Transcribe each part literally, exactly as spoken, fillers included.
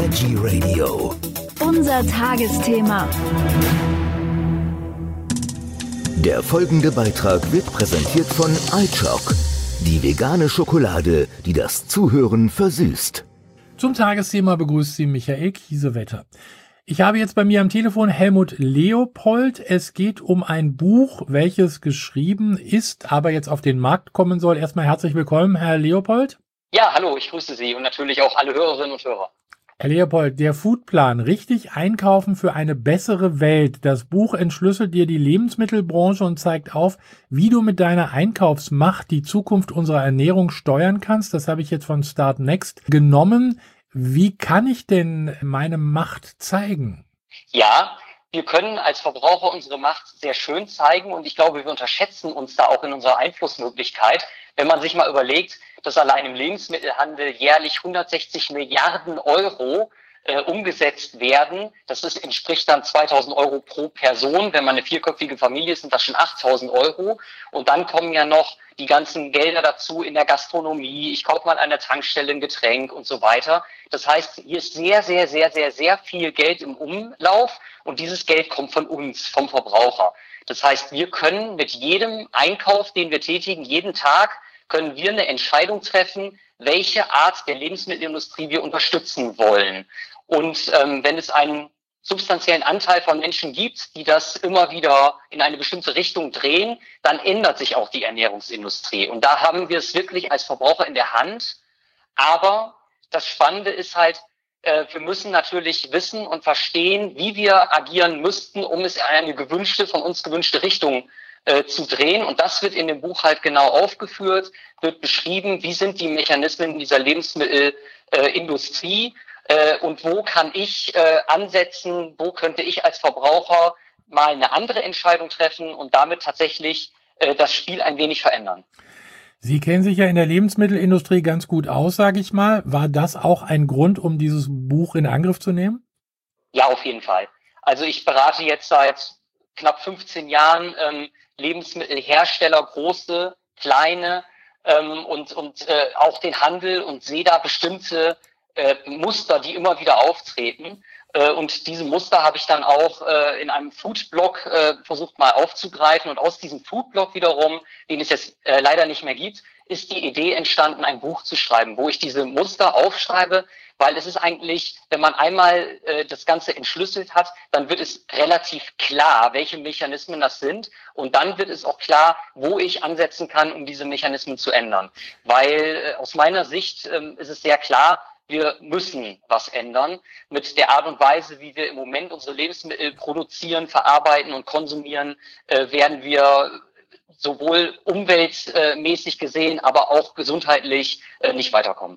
Veggie Radio. Unser Tagesthema. Der folgende Beitrag wird präsentiert von iChoc, die vegane Schokolade, die das Zuhören versüßt. Zum Tagesthema begrüßt Sie Michael Kiesewetter. Ich habe jetzt bei mir am Telefon Helmut Leopold. Es geht um ein Buch, welches geschrieben ist, aber jetzt auf den Markt kommen soll. Erstmal herzlich willkommen, Herr Leopold. Ja, hallo, ich grüße Sie und natürlich auch alle Hörerinnen und Hörer. Herr Leopold, der Foodplan, richtig einkaufen für eine bessere Welt. Das Buch entschlüsselt dir die Lebensmittelbranche und zeigt auf, wie du mit deiner Einkaufsmacht die Zukunft unserer Ernährung steuern kannst. Das habe ich jetzt von Start Next genommen. Wie kann ich denn meine Macht zeigen? Ja, wir können als Verbraucher unsere Macht sehr schön zeigen und ich glaube, wir unterschätzen uns da auch in unserer Einflussmöglichkeit. Wenn man sich mal überlegt, dass allein im Lebensmittelhandel jährlich hundertsechzig Milliarden Euro äh, umgesetzt werden, das ist, entspricht dann zweitausend Euro pro Person. Wenn man eine vierköpfige Familie ist, sind das schon achttausend Euro. Und dann kommen ja noch die ganzen Gelder dazu in der Gastronomie. Ich kaufe mal an der Tankstelle ein Getränk und so weiter. Das heißt, hier ist sehr, sehr, sehr, sehr, sehr viel Geld im Umlauf und dieses Geld kommt von uns, vom Verbraucher. Das heißt, wir können mit jedem Einkauf, den wir tätigen, jeden Tag, können wir eine Entscheidung treffen, welche Art der Lebensmittelindustrie wir unterstützen wollen. Und ähm, wenn es einen substanziellen Anteil von Menschen gibt, die das immer wieder in eine bestimmte Richtung drehen, dann ändert sich auch die Ernährungsindustrie. Und da haben wir es wirklich als Verbraucher in der Hand. Aber das Spannende ist halt, äh, wir müssen natürlich wissen und verstehen, wie wir agieren müssten, um es in eine gewünschte, von uns gewünschte Richtung äh, zu drehen. Und das wird in dem Buch halt genau aufgeführt, wird beschrieben, wie sind die Mechanismen dieser Lebensmittelindustrie, Äh, und wo kann ich äh, ansetzen, wo könnte ich als Verbraucher mal eine andere Entscheidung treffen und damit tatsächlich äh, das Spiel ein wenig verändern. Sie kennen sich ja in der Lebensmittelindustrie ganz gut aus, sage ich mal. War das auch ein Grund, um dieses Buch in Angriff zu nehmen? Ja, auf jeden Fall. Also ich berate jetzt seit knapp fünfzehn Jahren ähm, Lebensmittelhersteller, große, kleine ähm, und, und äh, auch den Handel und sehe da bestimmte Äh, Muster, die immer wieder auftreten. Äh, und diese Muster habe ich dann auch äh, in einem Foodblog äh, versucht mal aufzugreifen. Und aus diesem Foodblog wiederum, den es jetzt äh, leider nicht mehr gibt, ist die Idee entstanden, ein Buch zu schreiben, wo ich diese Muster aufschreibe, weil es ist eigentlich, wenn man einmal äh, das Ganze entschlüsselt hat, dann wird es relativ klar, welche Mechanismen das sind. Und dann wird es auch klar, wo ich ansetzen kann, um diese Mechanismen zu ändern. Weil äh, aus meiner Sicht äh, ist es sehr klar, wir müssen was ändern mit der Art und Weise, wie wir im Moment unsere Lebensmittel produzieren, verarbeiten und konsumieren, äh, werden wir sowohl umweltmäßig gesehen, aber auch gesundheitlich äh, nicht weiterkommen.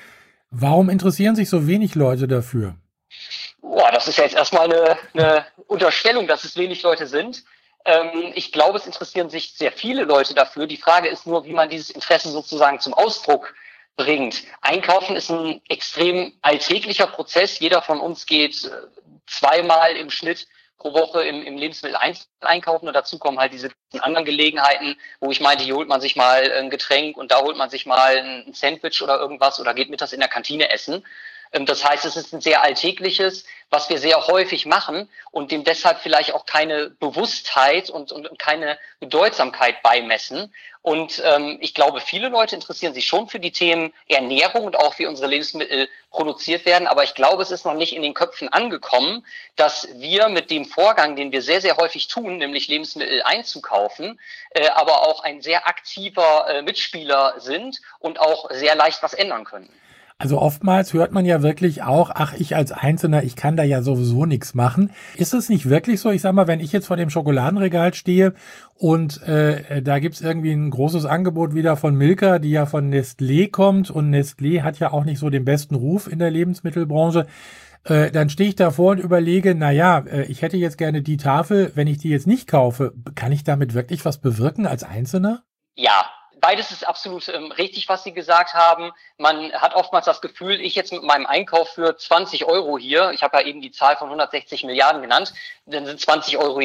Warum interessieren sich so wenig Leute dafür? Boah, das ist ja jetzt erstmal eine, eine Unterstellung, dass es wenig Leute sind. Ähm, ich glaube, es interessieren sich sehr viele Leute dafür. Die Frage ist nur, wie man dieses Interesse sozusagen zum Ausdruck bringt. Einkaufen ist ein extrem alltäglicher Prozess. Jeder von uns geht zweimal im Schnitt pro Woche im, im Lebensmittel einkaufen und dazu kommen halt diese anderen Gelegenheiten, wo ich meinte, hier holt man sich mal ein Getränk und da holt man sich mal ein Sandwich oder irgendwas oder geht mittags in der Kantine essen. Das heißt, es ist ein sehr alltägliches, was wir sehr häufig machen und dem deshalb vielleicht auch keine Bewusstheit und, und keine Bedeutsamkeit beimessen. Und ähm, ich glaube, viele Leute interessieren sich schon für die Themen Ernährung und auch wie unsere Lebensmittel produziert werden. Aber ich glaube, es ist noch nicht in den Köpfen angekommen, dass wir mit dem Vorgang, den wir sehr, sehr häufig tun, nämlich Lebensmittel einzukaufen, äh, aber auch ein sehr aktiver äh, Mitspieler sind und auch sehr leicht was ändern können. Also oftmals hört man ja wirklich auch, ach, ich als Einzelner, ich kann da ja sowieso nichts machen. Ist es nicht wirklich so? Ich sag mal, wenn ich jetzt vor dem Schokoladenregal stehe und äh, da gibt's irgendwie ein großes Angebot wieder von Milka, die ja von Nestlé kommt und Nestlé hat ja auch nicht so den besten Ruf in der Lebensmittelbranche, äh, dann stehe ich davor und überlege, na ja, äh, ich hätte jetzt gerne die Tafel, wenn ich die jetzt nicht kaufe, kann ich damit wirklich was bewirken als Einzelner? Ja. Beides ist absolut ähm, richtig, was Sie gesagt haben. Man hat oftmals das Gefühl, ich jetzt mit meinem Einkauf für zwanzig Euro hier, ich habe ja eben die Zahl von hundertsechzig Milliarden genannt, dann sind zwanzig Euro ja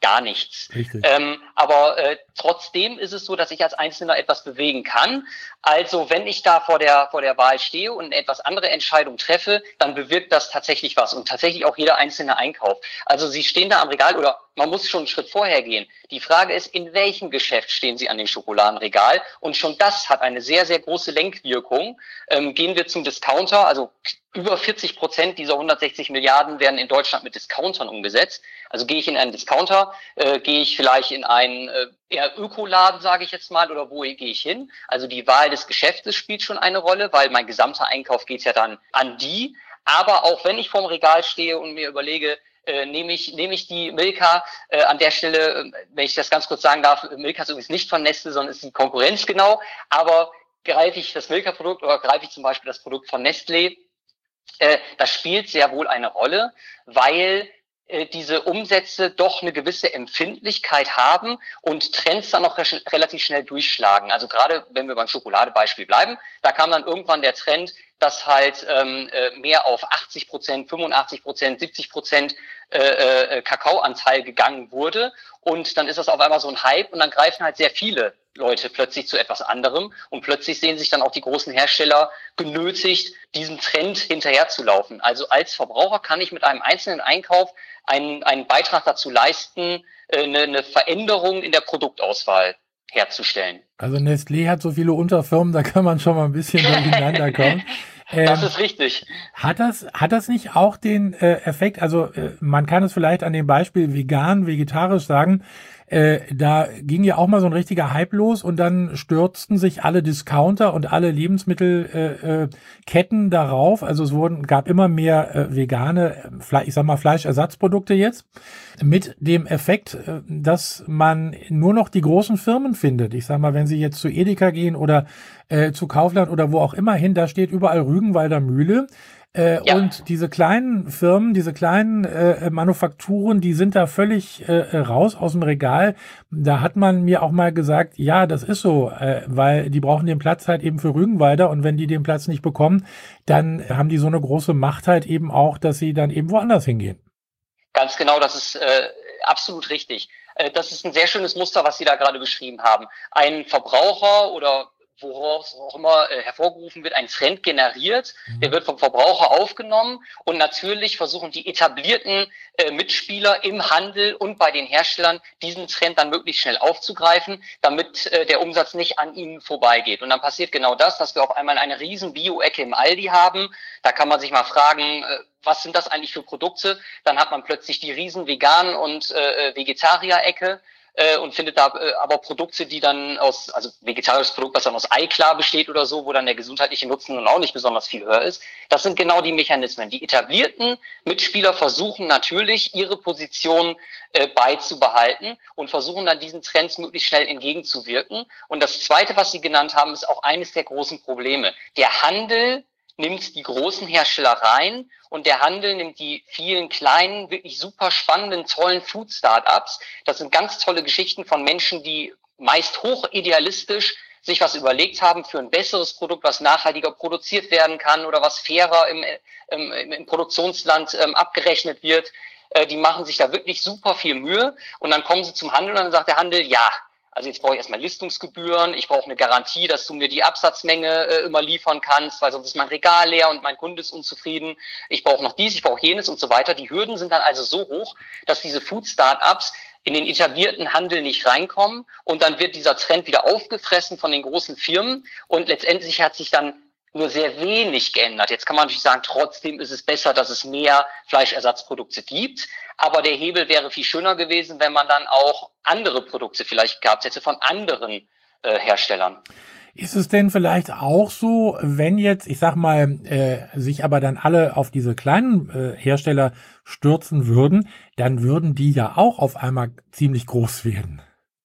gar nichts. Richtig. Ähm, aber äh, trotzdem ist es so, dass ich als Einzelner etwas bewegen kann. Also wenn ich da vor der vor der Wahl stehe und eine etwas andere Entscheidung treffe, dann bewirkt das tatsächlich was und tatsächlich auch jeder einzelne Einkauf. Also Sie stehen da am Regal oder man muss schon einen Schritt vorher gehen. Die Frage ist, in welchem Geschäft stehen Sie an dem Schokoladenregal? Und schon das hat eine sehr, sehr große Lenkwirkung. Ähm, gehen wir zum Discounter, also über vierzig Prozent dieser hundertsechzig Milliarden werden in Deutschland mit Discountern umgesetzt. Also gehe ich in einen Discounter, äh, gehe ich vielleicht in einen äh, eher Ökoladen, sage ich jetzt mal, oder wo gehe ich hin? Also die Wahl des Geschäftes spielt schon eine Rolle, weil mein gesamter Einkauf geht ja dann an die. Aber auch wenn ich vorm Regal stehe und mir überlege, äh, nehme ich nehme ich die Milka äh, an der Stelle, äh, wenn ich das ganz kurz sagen darf, Milka ist übrigens nicht von Nestle, sondern ist die Konkurrenz genau, aber greife ich das Milka-Produkt oder greife ich zum Beispiel das Produkt von Nestle, äh, das spielt sehr wohl eine Rolle, weil äh, diese Umsätze doch eine gewisse Empfindlichkeit haben und Trends dann noch re- relativ schnell durchschlagen. Also gerade wenn wir beim Schokoladebeispiel bleiben, da kam dann irgendwann der Trend, dass halt ähm, mehr auf achtzig Prozent, fünfundachtzig Prozent, siebzig Prozent äh, äh, Kakaoanteil gegangen wurde. Und dann ist das auf einmal so ein Hype und dann greifen halt sehr viele Leute plötzlich zu etwas anderem und plötzlich sehen sich dann auch die großen Hersteller genötigt, diesem Trend hinterherzulaufen. Also als Verbraucher kann ich mit einem einzelnen Einkauf einen, einen Beitrag dazu leisten, eine, eine Veränderung in der Produktauswahl herzustellen. Also Nestlé hat so viele Unterfirmen, da kann man schon mal ein bisschen durcheinander kommen. Ähm, das ist richtig. Hat das, hat das nicht auch den äh, Effekt, also äh, man kann es vielleicht an dem Beispiel vegan, vegetarisch sagen, äh, da ging ja auch mal so ein richtiger Hype los und dann stürzten sich alle Discounter und alle Lebensmittelketten äh, Ketten darauf. Also es wurden, gab immer mehr äh, vegane, Fle- ich sag mal Fleischersatzprodukte jetzt, mit dem Effekt, äh, dass man nur noch die großen Firmen findet. Ich sag mal, wenn Sie jetzt zu Edeka gehen oder äh, zu Kaufland oder wo auch immer hin, da steht überall Rügenwalder Mühle. Äh, Ja. Und diese kleinen Firmen, diese kleinen äh, Manufakturen, die sind da völlig äh, raus aus dem Regal. Da hat man mir auch mal gesagt, ja, das ist so, äh, weil die brauchen den Platz halt eben für Rügenwalder und wenn die den Platz nicht bekommen, dann haben die so eine große Macht halt eben auch, dass sie dann eben woanders hingehen. Ganz genau, das ist äh, absolut richtig. Äh, das ist ein sehr schönes Muster, was Sie da gerade beschrieben haben. Ein Verbraucher oder woraus auch immer äh, hervorgerufen wird, ein Trend generiert, mhm. der wird vom Verbraucher aufgenommen und natürlich versuchen die etablierten äh, Mitspieler im Handel und bei den Herstellern diesen Trend dann möglichst schnell aufzugreifen, damit äh, der Umsatz nicht an ihnen vorbeigeht. Und dann passiert genau das, dass wir auf einmal eine riesen Bio-Ecke im Aldi haben. Da kann man sich mal fragen, äh, was sind das eigentlich für Produkte? Dann hat man plötzlich die riesen Vegan- und äh, Vegetarier-Ecke. Äh, und findet da äh, aber Produkte, die dann aus, also vegetarisches Produkt, was dann aus Eiklar besteht oder so, wo dann der gesundheitliche Nutzen nun auch nicht besonders viel höher ist. Das sind genau die Mechanismen. Die etablierten Mitspieler versuchen natürlich, ihre Position äh, beizubehalten und versuchen dann diesen Trends möglichst schnell entgegenzuwirken. Und das Zweite, was Sie genannt haben, ist auch eines der großen Probleme. Der Handel nimmt die großen Hersteller rein und der Handel nimmt die vielen kleinen, wirklich super spannenden, tollen Food-Startups. Das sind ganz tolle Geschichten von Menschen, die meist hoch idealistisch sich was überlegt haben für ein besseres Produkt, was nachhaltiger produziert werden kann oder was fairer im, im, im Produktionsland ähm, abgerechnet wird. Äh, die machen sich da wirklich super viel Mühe und dann kommen sie zum Handel und dann sagt der Handel, ja, also jetzt brauche ich erstmal Listungsgebühren, ich brauche eine Garantie, dass du mir die Absatzmenge äh, immer liefern kannst, weil sonst ist mein Regal leer und mein Kunde ist unzufrieden. Ich brauche noch dies, ich brauche jenes und so weiter. Die Hürden sind dann also so hoch, dass diese Food-Startups in den etablierten Handel nicht reinkommen und dann wird dieser Trend wieder aufgefressen von den großen Firmen und letztendlich hat sich dann nur sehr wenig geändert. Jetzt kann man natürlich sagen, trotzdem ist es besser, dass es mehr Fleischersatzprodukte gibt. Aber der Hebel wäre viel schöner gewesen, wenn man dann auch andere Produkte vielleicht gehabt hätte von anderen äh, Herstellern. Ist es denn vielleicht auch so, wenn jetzt, ich sag mal, äh, sich aber dann alle auf diese kleinen äh, Hersteller stürzen würden, dann würden die ja auch auf einmal ziemlich groß werden?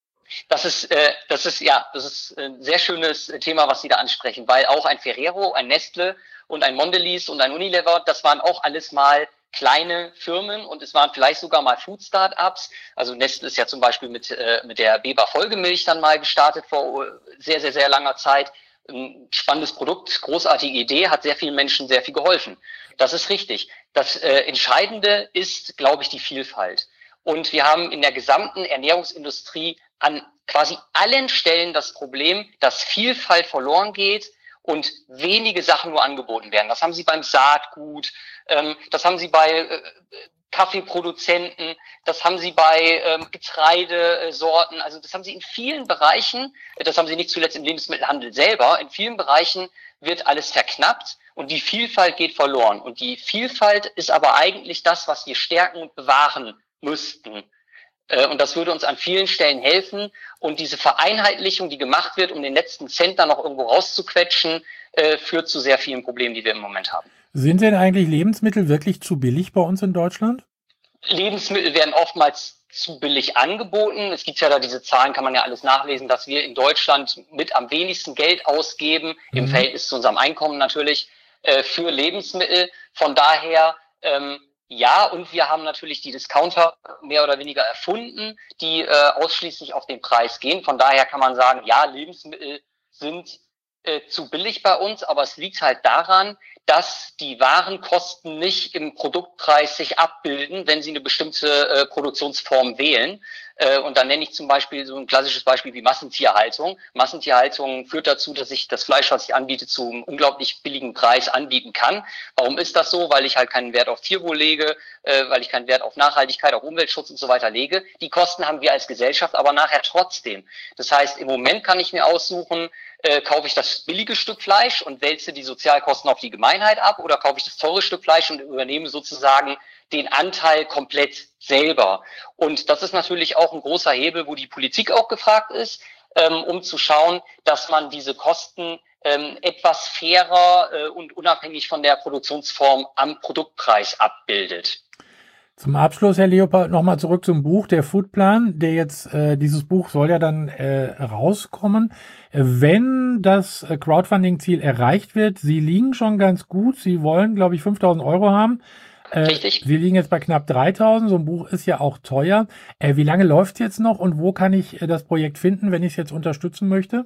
Das ist, äh, das ist, ja, das ist ein sehr schönes Thema, was Sie da ansprechen, weil auch ein Ferrero, ein Nestle und ein Mondelez und ein Unilever, das waren auch alles mal kleine Firmen und es waren vielleicht sogar mal Food-Startups. Also Nestle ist ja zum Beispiel mit, äh, mit der Beba Folgemilch dann mal gestartet vor sehr, sehr, sehr langer Zeit. Ein spannendes Produkt, großartige Idee, hat sehr vielen Menschen sehr viel geholfen. Das ist richtig. Das äh, Entscheidende ist, glaube ich, die Vielfalt. Und wir haben in der gesamten Ernährungsindustrie an quasi allen Stellen das Problem, dass Vielfalt verloren geht und wenige Sachen nur angeboten werden. Das haben Sie beim Saatgut, ähm, das haben Sie bei äh, Kaffeeproduzenten, das haben Sie bei ähm, Getreidesorten, also das haben Sie in vielen Bereichen, das haben Sie nicht zuletzt im Lebensmittelhandel selber, in vielen Bereichen wird alles verknappt und die Vielfalt geht verloren. Und die Vielfalt ist aber eigentlich das, was wir stärken und bewahren müssten. Und das würde uns an vielen Stellen helfen. Und diese Vereinheitlichung, die gemacht wird, um den letzten Cent dann noch irgendwo rauszuquetschen, führt zu sehr vielen Problemen, die wir im Moment haben. Sind denn eigentlich Lebensmittel wirklich zu billig bei uns in Deutschland? Lebensmittel werden oftmals zu billig angeboten. Es gibt ja da diese Zahlen, kann man ja alles nachlesen, dass wir in Deutschland mit am wenigsten Geld ausgeben, mhm. im Verhältnis zu unserem Einkommen natürlich, äh, für Lebensmittel. Von daher, ähm, ja, und wir haben natürlich die Discounter mehr oder weniger erfunden, die äh, ausschließlich auf den Preis gehen. Von daher kann man sagen, ja, Lebensmittel sind äh, zu billig bei uns, aber es liegt halt daran, dass die Warenkosten nicht im Produktpreis sich abbilden, wenn sie eine bestimmte äh, Produktionsform wählen. Äh, und dann nenne ich zum Beispiel so ein klassisches Beispiel wie Massentierhaltung. Massentierhaltung führt dazu, dass ich das Fleisch, was ich anbiete, zu einem unglaublich billigen Preis anbieten kann. Warum ist das so? Weil ich halt keinen Wert auf Tierwohl lege, äh, weil ich keinen Wert auf Nachhaltigkeit, auf Umweltschutz und so weiter lege. Die Kosten haben wir als Gesellschaft aber nachher trotzdem. Das heißt, im Moment kann ich mir aussuchen, Äh, kaufe ich das billige Stück Fleisch und wälze die Sozialkosten auf die Gemeinheit ab oder kaufe ich das teure Stück Fleisch und übernehme sozusagen den Anteil komplett selber. Und das ist natürlich auch ein großer Hebel, wo die Politik auch gefragt ist, ähm, um zu schauen, dass man diese Kosten ähm, etwas fairer äh, und unabhängig von der Produktionsform am Produktpreis abbildet. Zum Abschluss, Herr Leopold, nochmal zurück zum Buch, der Foodplan, der jetzt, äh, dieses Buch soll ja dann äh, rauskommen. Wenn das Crowdfunding-Ziel erreicht wird, Sie liegen schon ganz gut, Sie wollen, glaube ich, fünftausend Euro haben. Äh, Richtig. Sie liegen jetzt bei knapp dreitausend, so ein Buch ist ja auch teuer. Äh, wie lange läuft es jetzt noch und wo kann ich äh, das Projekt finden, wenn ich es jetzt unterstützen möchte?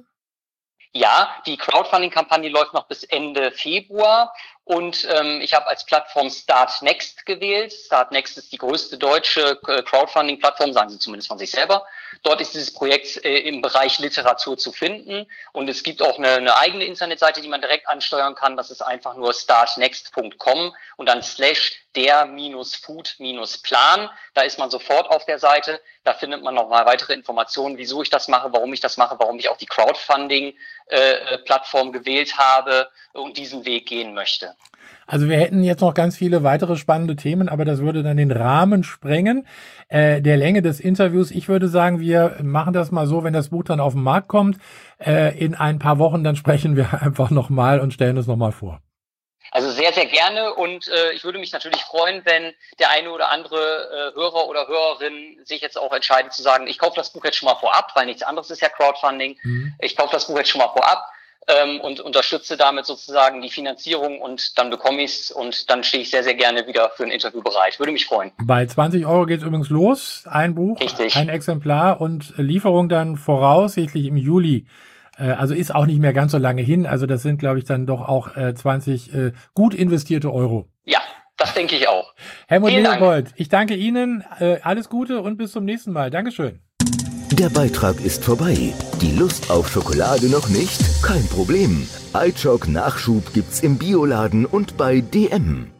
Ja, die Crowdfunding-Kampagne läuft noch bis Ende Februar und ähm, ich habe als Plattform Startnext gewählt. Startnext ist die größte deutsche äh, Crowdfunding-Plattform, sagen sie zumindest von sich selber. Dort ist dieses Projekt äh, im Bereich Literatur zu finden und es gibt auch eine, eine eigene Internetseite, die man direkt ansteuern kann. Das ist einfach nur startnext punkt com und dann slash der minus food minus plan. Da ist man sofort auf der Seite. Da findet man nochmal weitere Informationen, wieso ich das mache, warum ich das mache, warum ich auch die Crowdfunding-Plattform äh, gewählt habe und diesen Weg gehen möchte. Also wir hätten jetzt noch ganz viele weitere spannende Themen, aber das würde dann den Rahmen sprengen äh, der Länge des Interviews. Ich würde sagen, wir machen das mal so, wenn das Buch dann auf den Markt kommt, äh, in ein paar Wochen, dann sprechen wir einfach nochmal und stellen es nochmal vor. Also sehr, sehr gerne und äh, ich würde mich natürlich freuen, wenn der eine oder andere äh, Hörer oder Hörerin sich jetzt auch entscheidet zu sagen, ich kaufe das Buch jetzt schon mal vorab, weil nichts anderes ist ja Crowdfunding. Mhm. Ich kaufe das Buch jetzt schon mal vorab ähm, und unterstütze damit sozusagen die Finanzierung und dann bekomme ich es und dann stehe ich sehr, sehr gerne wieder für ein Interview bereit. Würde mich freuen. Bei zwanzig Euro geht es übrigens los, ein Buch, Richtig. Ein Exemplar und Lieferung dann voraussichtlich im Juli. Also ist auch nicht mehr ganz so lange hin. Also das sind, glaube ich, dann doch auch äh, zwanzig äh, gut investierte Euro. Ja, das denke ich auch. Helmut Leopold, ich danke Ihnen. Äh, alles Gute und bis zum nächsten Mal. Dankeschön. Der Beitrag ist vorbei. Die Lust auf Schokolade noch nicht? Kein Problem. iChock Nachschub gibt's im Bioladen und bei D M.